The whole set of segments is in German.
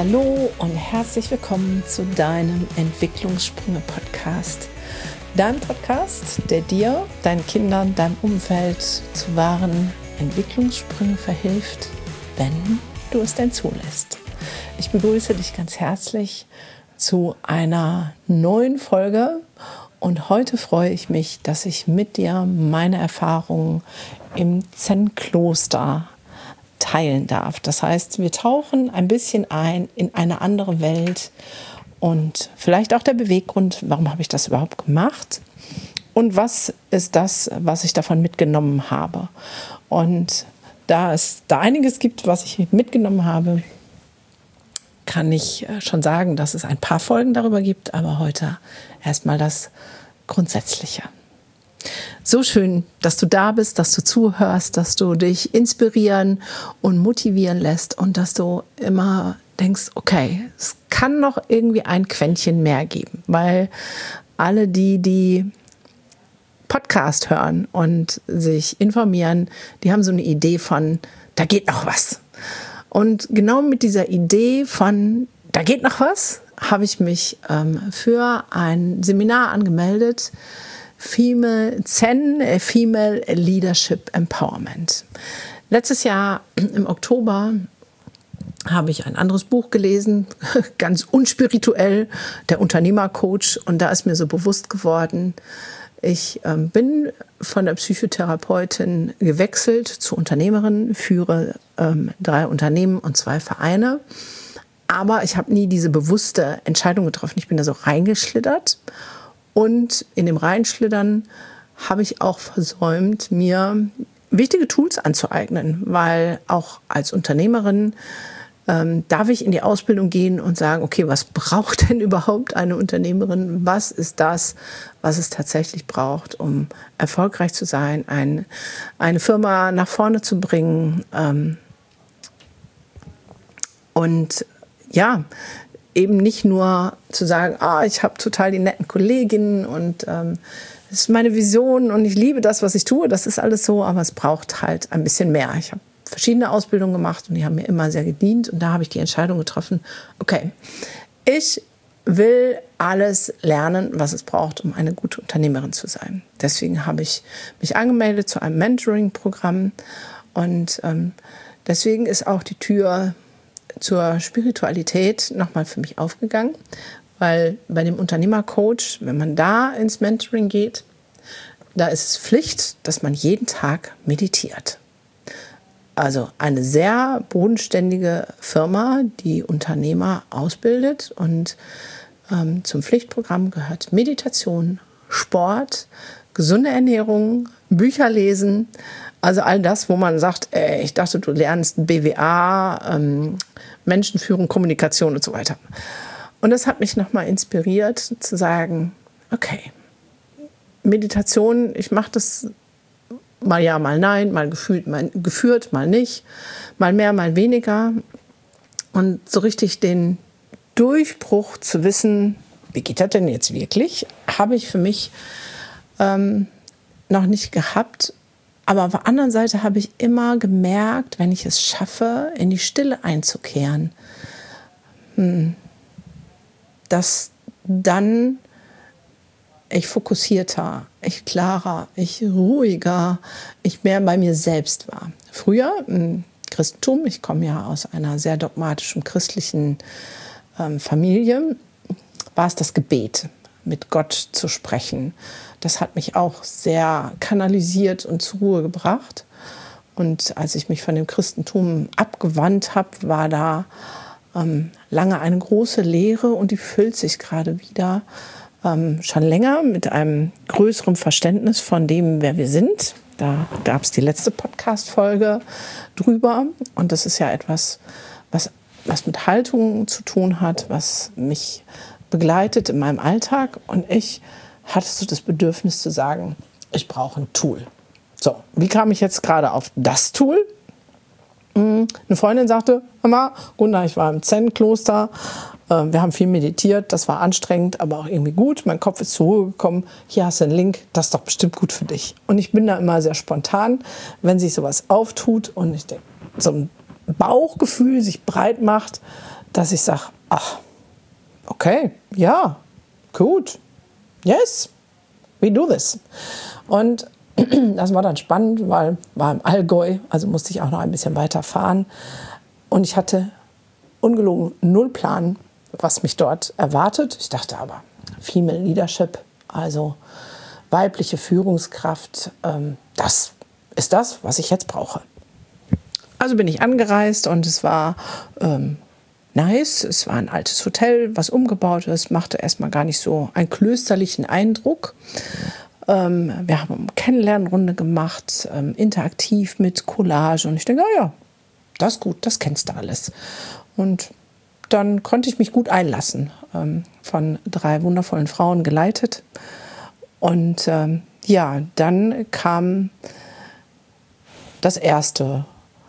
Hallo und herzlich willkommen zu deinem Entwicklungssprünge-Podcast. Deinem Podcast, der dir, deinen Kindern, deinem Umfeld zu wahren Entwicklungssprüngen verhilft, wenn du es denn zulässt. Ich begrüße dich ganz herzlich zu einer neuen Folge und heute freue ich mich, dass ich mit dir meine Erfahrungen im Zen-Kloster teilen darf. Das heißt, wir tauchen ein bisschen ein in eine andere Welt und vielleicht auch der Beweggrund, warum habe ich das überhaupt gemacht und was ist das, was ich davon mitgenommen habe. Und da es da einiges gibt, was ich mitgenommen habe, kann ich schon sagen, dass es ein paar Folgen darüber gibt, aber heute erstmal das Grundsätzliche. So schön, dass du da bist, dass du zuhörst, dass du dich inspirieren und motivieren lässt und dass du immer denkst, okay, es kann noch irgendwie ein Quäntchen mehr geben, weil alle, die Podcast hören und sich informieren, die haben so eine Idee von, da geht noch was. Und genau mit dieser Idee von, da geht noch was, habe ich mich für ein Seminar angemeldet, Zen, Female Leadership Empowerment. Letztes Jahr im Oktober habe ich ein anderes Buch gelesen, ganz unspirituell, der Unternehmercoach. Und da ist mir so bewusst geworden, ich bin von der Psychotherapeutin gewechselt zur Unternehmerin, führe 3 Unternehmen und 2 Vereine. Aber ich habe nie diese bewusste Entscheidung getroffen. Ich bin da so reingeschlittert. Und in dem Reinschlittern habe ich auch versäumt, mir wichtige Tools anzueignen, weil auch als Unternehmerin darf ich in die Ausbildung gehen und sagen, okay, was braucht denn überhaupt eine Unternehmerin? Was ist das, was es tatsächlich braucht, um erfolgreich zu sein, eine Firma nach vorne zu bringen? Und ja, eben nicht nur zu sagen, ich habe total die netten Kolleginnen und das ist meine Vision und ich liebe das, was ich tue. Das ist alles so, aber es braucht halt ein bisschen mehr. Ich habe verschiedene Ausbildungen gemacht und die haben mir immer sehr gedient. Und da habe ich die Entscheidung getroffen, okay, ich will alles lernen, was es braucht, um eine gute Unternehmerin zu sein. Deswegen habe ich mich angemeldet zu einem Mentoring-Programm und deswegen ist auch die Tür zur Spiritualität nochmal für mich aufgegangen, weil bei dem Unternehmercoach, wenn man da ins Mentoring geht, da ist es Pflicht, dass man jeden Tag meditiert. Also eine sehr bodenständige Firma, die Unternehmer ausbildet und zum Pflichtprogramm gehört Meditation, Sport, gesunde Ernährung, Bücher lesen, also all das, wo man sagt, ich dachte, du lernst BWA, Menschenführung, Kommunikation und so weiter. Und das hat mich nochmal inspiriert, zu sagen, okay, Meditation, ich mache das mal ja, mal nein, mal geführt, mal nicht, mal mehr, mal weniger. Und so richtig den Durchbruch zu wissen, wie geht das denn jetzt wirklich, habe ich für mich noch nicht gehabt. Aber auf der anderen Seite habe ich immer gemerkt, wenn ich es schaffe, in die Stille einzukehren, dass dann ich fokussierter, ich klarer, ich ruhiger, ich mehr bei mir selbst war. Früher im Christentum, ich komme ja aus einer sehr dogmatischen christlichen Familie, war es das Gebet, mit Gott zu sprechen. Das hat mich auch sehr kanalisiert und zur Ruhe gebracht. Und als ich mich von dem Christentum abgewandt habe, war da lange eine große Leere und die füllt sich gerade wieder. Schon länger mit einem größeren Verständnis von dem, wer wir sind. Da gab es die letzte Podcast-Folge drüber. Und das ist ja etwas, was mit Haltung zu tun hat, was mich begleitet in meinem Alltag. Und ich hatte so das Bedürfnis zu sagen, ich brauche ein Tool. So, wie kam ich jetzt gerade auf das Tool? Eine Freundin sagte, Mama, Gunda, ich war im Zen-Kloster, wir haben viel meditiert, das war anstrengend, aber auch irgendwie gut. Mein Kopf ist zur Ruhe gekommen, hier hast du einen Link, das ist doch bestimmt gut für dich. Und ich bin da immer sehr spontan, wenn sich sowas auftut und ich denke, so ein Bauchgefühl sich breit macht, dass ich sage, ach, okay, ja, gut, yes, we do this. Und das war dann spannend, weil war im Allgäu, also musste ich auch noch ein bisschen weiter fahren. Und ich hatte ungelogen null Plan, was mich dort erwartet. Ich dachte aber, Female Leadership, also weibliche Führungskraft, das ist das, was ich jetzt brauche. Also bin ich angereist und es war nice. Es war ein altes Hotel, was umgebaut ist, machte erstmal gar nicht so einen klösterlichen Eindruck. Wir haben eine Kennenlernrunde gemacht, interaktiv mit Collage. Und ich denke, ja, das ist gut, das kennst du alles. Und dann konnte ich mich gut einlassen, von 3 wundervollen Frauen geleitet. Und dann kam das erste,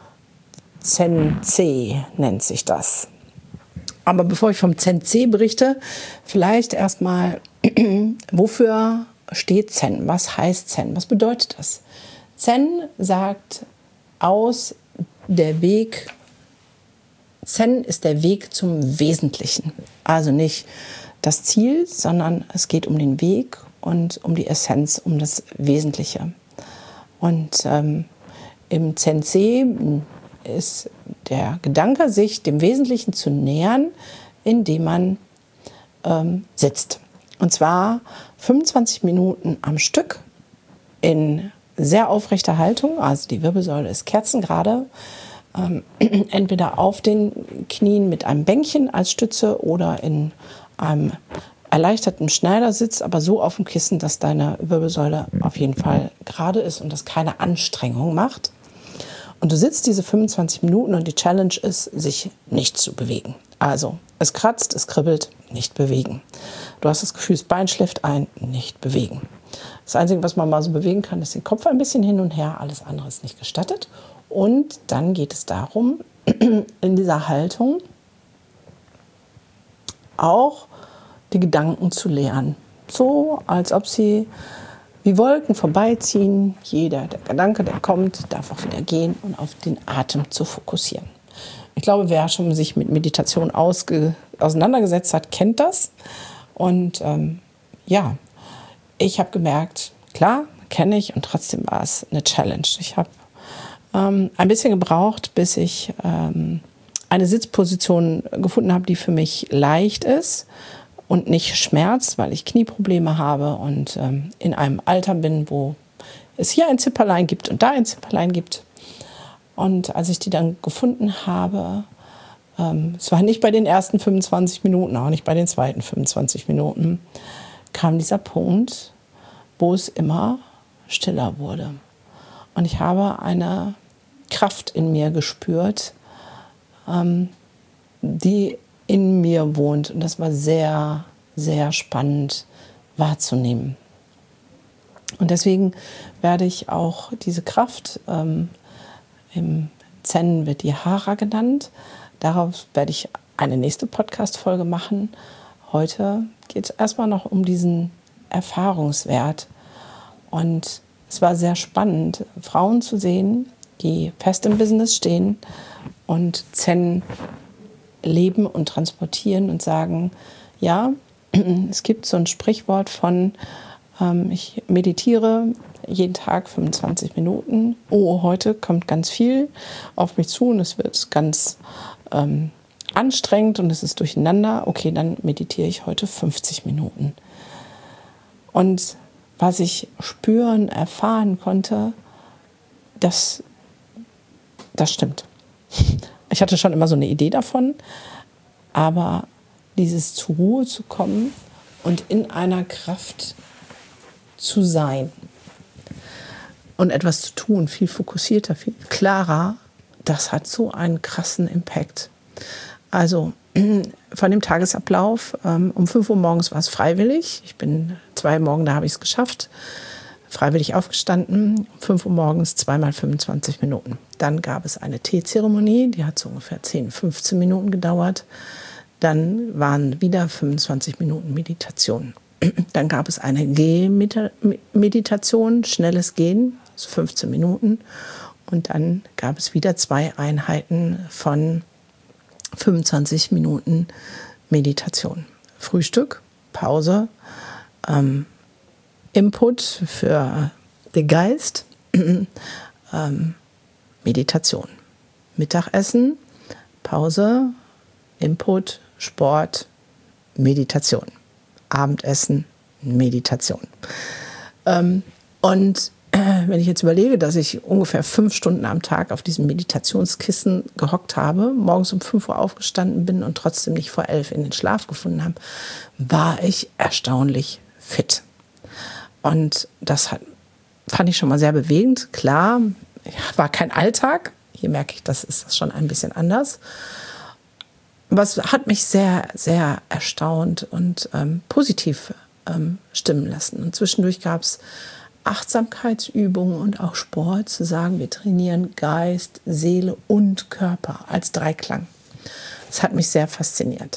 Zen-C nennt sich das. Aber bevor ich vom Zen-C berichte, vielleicht erstmal, wofür steht Zen? Was heißt Zen? Was bedeutet das? Zen sagt aus, der Weg, Zen ist der Weg zum Wesentlichen. Also nicht das Ziel, sondern es geht um den Weg und um die Essenz, um das Wesentliche. Und im Zen-C ist der Gedanke, sich dem Wesentlichen zu nähern, indem man sitzt. Und zwar 25 Minuten am Stück in sehr aufrechter Haltung, also die Wirbelsäule ist kerzengerade, entweder auf den Knien mit einem Bänkchen als Stütze oder in einem erleichterten Schneidersitz, aber so auf dem Kissen, dass deine Wirbelsäule auf jeden Fall gerade ist und das keine Anstrengung macht. Und du sitzt diese 25 Minuten und die Challenge ist, sich nicht zu bewegen. Also es kratzt, es kribbelt, nicht bewegen. Du hast das Gefühl, das Bein schläft ein, nicht bewegen. Das Einzige, was man mal so bewegen kann, ist den Kopf ein bisschen hin und her. Alles andere ist nicht gestattet. Und dann geht es darum, in dieser Haltung auch die Gedanken zu leeren. So, als ob sie wie Wolken vorbeiziehen. Jeder der Gedanke, der kommt, darf auch wieder gehen und auf den Atem zu fokussieren. Ich glaube, wer schon sich mit Meditation auseinandergesetzt hat, kennt das. Und ich habe gemerkt, klar, kenne ich und trotzdem war es eine Challenge. Ich habe ein bisschen gebraucht, bis ich eine Sitzposition gefunden habe, die für mich leicht ist und nicht schmerzt, weil ich Knieprobleme habe und in einem Alter bin, wo es hier ein Zipperlein gibt und da ein Zipperlein gibt. Und als ich die dann gefunden habe, es war nicht bei den ersten 25 Minuten, auch nicht bei den zweiten 25 Minuten, kam dieser Punkt, wo es immer stiller wurde. Und ich habe eine Kraft in mir gespürt, die in mir wohnt. Und das war sehr, sehr spannend wahrzunehmen. Und deswegen werde ich auch diese Kraft, im Zen wird die Hara genannt. Darauf werde ich eine nächste Podcast-Folge machen. Heute geht es erstmal noch um diesen Erfahrungswert. Und es war sehr spannend, Frauen zu sehen, die fest im Business stehen und Zen leben und transportieren und sagen, ja, es gibt so ein Sprichwort von, ich meditiere jeden Tag 25 Minuten. Oh, heute kommt ganz viel auf mich zu und es wird ganz anstrengend und es ist durcheinander. Okay, dann meditiere ich heute 50 Minuten. Und was ich spüren, erfahren konnte, das stimmt. Ich hatte schon immer so eine Idee davon, aber dieses zur Ruhe zu kommen und in einer Kraft zu sein und etwas zu tun, viel fokussierter, viel klarer, das hat so einen krassen Impact. Also von dem Tagesablauf, um 5 Uhr morgens war es freiwillig. Ich bin 2 Morgen, da habe ich es geschafft, freiwillig aufgestanden, um 5 Uhr morgens, 2 mal 25 Minuten. Dann gab es eine Teezeremonie, die hat so ungefähr 10, 15 Minuten gedauert. Dann waren wieder 25 Minuten Meditation. Dann gab es eine Gehmeditation, schnelles Gehen, also 15 Minuten. Und dann gab es wieder 2 Einheiten von 25 Minuten Meditation. Frühstück, Pause, Input für den Geist, Meditation. Mittagessen, Pause, Input, Sport, Meditation. Abendessen, Meditation. Und wenn ich jetzt überlege, dass ich ungefähr 5 Stunden am Tag auf diesem Meditationskissen gehockt habe, morgens um 5 Uhr aufgestanden bin und trotzdem nicht vor 11 in den Schlaf gefunden habe, war ich erstaunlich fit. Und das fand ich schon mal sehr bewegend. Klar, war kein Alltag. Hier merke ich, das ist schon ein bisschen anders. Aber es hat mich sehr, sehr erstaunt und positiv stimmen lassen. Und zwischendurch gab es Achtsamkeitsübungen und auch Sport, zu sagen, wir trainieren Geist, Seele und Körper als Dreiklang. Das hat mich sehr fasziniert.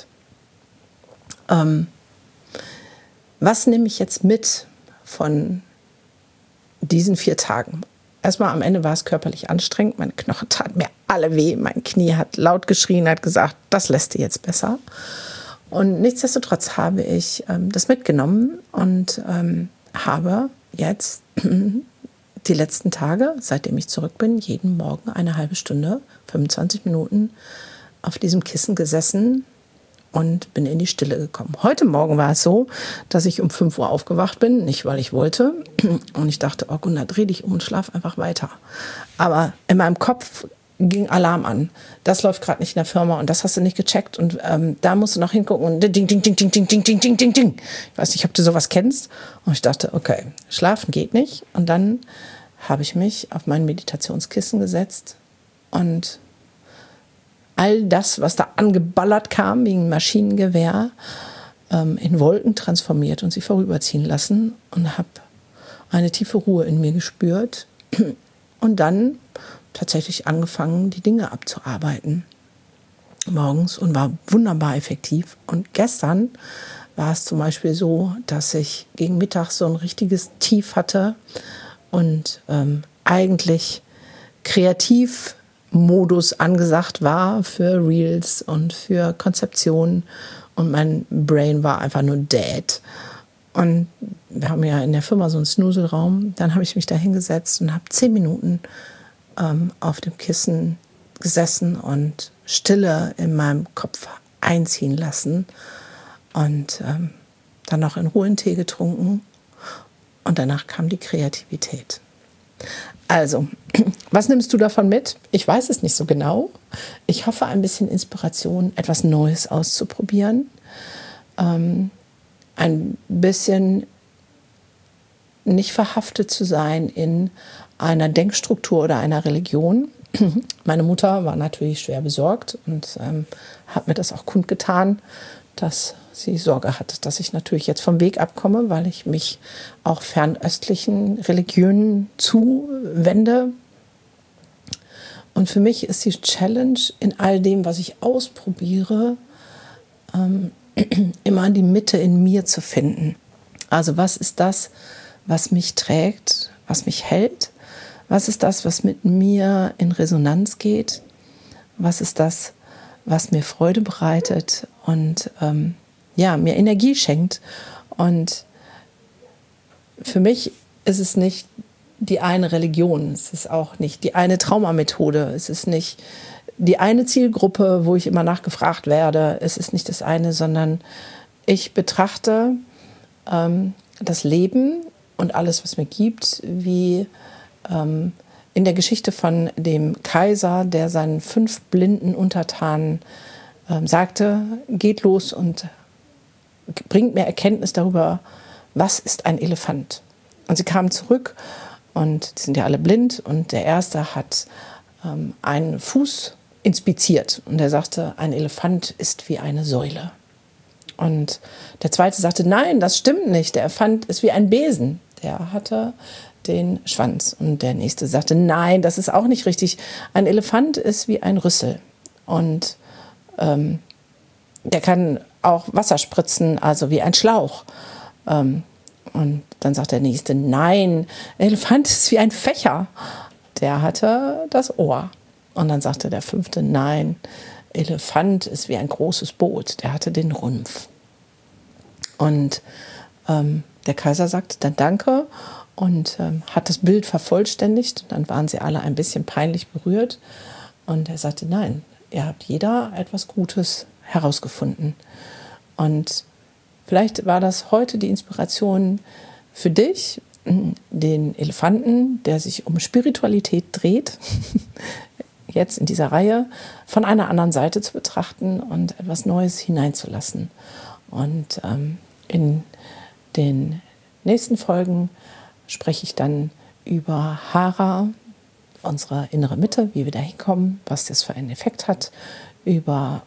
Was nehme ich jetzt mit von diesen 4 Tagen? Erstmal am Ende war es körperlich anstrengend. Meine Knochen taten mir alle weh. Mein Knie hat laut geschrien, hat gesagt, das lässt dir jetzt besser. Und nichtsdestotrotz habe ich das mitgenommen und habe jetzt die letzten Tage, seitdem ich zurück bin, jeden Morgen eine halbe Stunde, 25 Minuten auf diesem Kissen gesessen und bin in die Stille gekommen. Heute Morgen war es so, dass ich um 5 Uhr aufgewacht bin, nicht weil ich wollte. Und ich dachte, oh Gunnar, dreh dich um und schlaf einfach weiter. Aber in meinem Kopf ging Alarm an. Das läuft gerade nicht in der Firma und das hast du nicht gecheckt und da musst du noch hingucken und ding, ding, ding, ding, ding, ding, ding, ding, ding, ding. Ich weiß nicht, ob du sowas kennst. Und ich dachte, okay, schlafen geht nicht. Und dann habe ich mich auf mein Meditationskissen gesetzt und all das, was da angeballert kam, wie ein Maschinengewehr, in Wolken transformiert und sie vorüberziehen lassen und habe eine tiefe Ruhe in mir gespürt und dann tatsächlich angefangen, die Dinge abzuarbeiten morgens und war wunderbar effektiv. Und gestern war es zum Beispiel so, dass ich gegen Mittag so ein richtiges Tief hatte und eigentlich Kreativmodus angesagt war für Reels und für Konzeption und mein Brain war einfach nur dead. Und wir haben ja in der Firma so einen Snoozelraum. Dann habe ich mich da hingesetzt und habe 10 Minuten auf dem Kissen gesessen und Stille in meinem Kopf einziehen lassen und dann noch in Ruhe einen Tee getrunken und danach kam die Kreativität. Also, was nimmst du davon mit? Ich weiß es nicht so genau. Ich hoffe, ein bisschen Inspiration, etwas Neues auszuprobieren, ein bisschen nicht verhaftet zu sein in einer Denkstruktur oder einer Religion. Meine Mutter war natürlich schwer besorgt und hat mir das auch kundgetan, dass sie Sorge hat, dass ich natürlich jetzt vom Weg abkomme, weil ich mich auch fernöstlichen Religionen zuwende. Und für mich ist die Challenge in all dem, was ich ausprobiere, immer die Mitte in mir zu finden. Also was ist das, was mich trägt, was mich hält? Was ist das, was mit mir in Resonanz geht? Was ist das, was mir Freude bereitet und mir Energie schenkt? Und für mich ist es nicht die eine Religion, es ist auch nicht die eine Traumamethode, es ist nicht die eine Zielgruppe, wo ich immer nachgefragt werde, es ist nicht das eine, sondern ich betrachte das Leben und alles, was mir gibt, wie in der Geschichte von dem Kaiser, der seinen 5 blinden Untertanen sagte, geht los und bringt mir Erkenntnis darüber, was ist ein Elefant. Und sie kamen zurück und die sind ja alle blind und der erste hat einen Fuß inspiziert und er sagte, ein Elefant ist wie eine Säule. Und der zweite sagte, nein, das stimmt nicht, der Elefant ist wie ein Besen. Der hatte den Schwanz. Und der nächste sagte, nein, das ist auch nicht richtig. Ein Elefant ist wie ein Rüssel. Und der kann auch Wasser spritzen, also wie ein Schlauch. Und dann sagt der nächste, nein, ein Elefant ist wie ein Fächer. Der hatte das Ohr. Und dann sagte der fünfte, nein, Elefant ist wie ein großes Boot, der hatte den Rumpf. Und der Kaiser sagte dann Danke und hat das Bild vervollständigt. Dann waren sie alle ein bisschen peinlich berührt. Und er sagte, nein, ihr habt jeder etwas Gutes herausgefunden. Und vielleicht war das heute die Inspiration für dich, den Elefanten, der sich um Spiritualität dreht, jetzt in dieser Reihe von einer anderen Seite zu betrachten und etwas Neues hineinzulassen. Und in den nächsten Folgen spreche ich dann über Hara, unsere innere Mitte, wie wir da hinkommen, was das für einen Effekt hat, über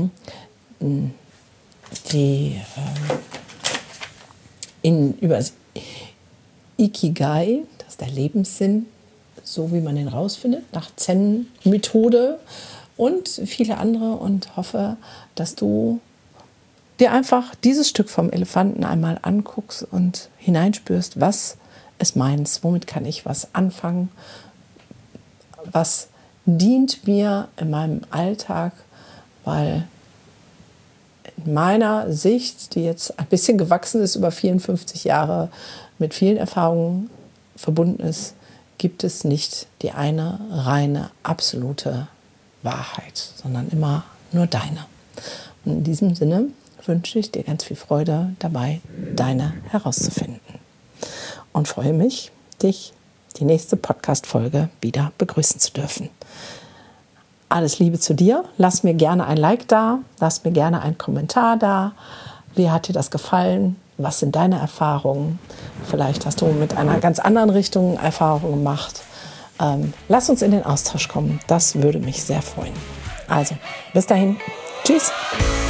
über Ikigai, das ist der Lebenssinn, so wie man den rausfindet, nach Zen-Methode und viele andere, und hoffe, dass du dir einfach dieses Stück vom Elefanten einmal anguckst und hineinspürst, was ist meins, womit kann ich was anfangen, was dient mir in meinem Alltag, weil in meiner Sicht, die jetzt ein bisschen gewachsen ist, über 54 Jahre mit vielen Erfahrungen verbunden ist, gibt es nicht die eine reine, absolute Wahrheit, sondern immer nur deine. Und in diesem Sinne wünsche ich dir ganz viel Freude dabei, deine herauszufinden. Und freue mich, dich die nächste Podcast-Folge wieder begrüßen zu dürfen. Alles Liebe zu dir. Lass mir gerne ein Like da. Lass mir gerne einen Kommentar da. Wie hat dir das gefallen? Was sind deine Erfahrungen? Vielleicht hast du mit einer ganz anderen Richtung Erfahrungen gemacht. Lass uns in den Austausch kommen. Das würde mich sehr freuen. Also, bis dahin. Tschüss.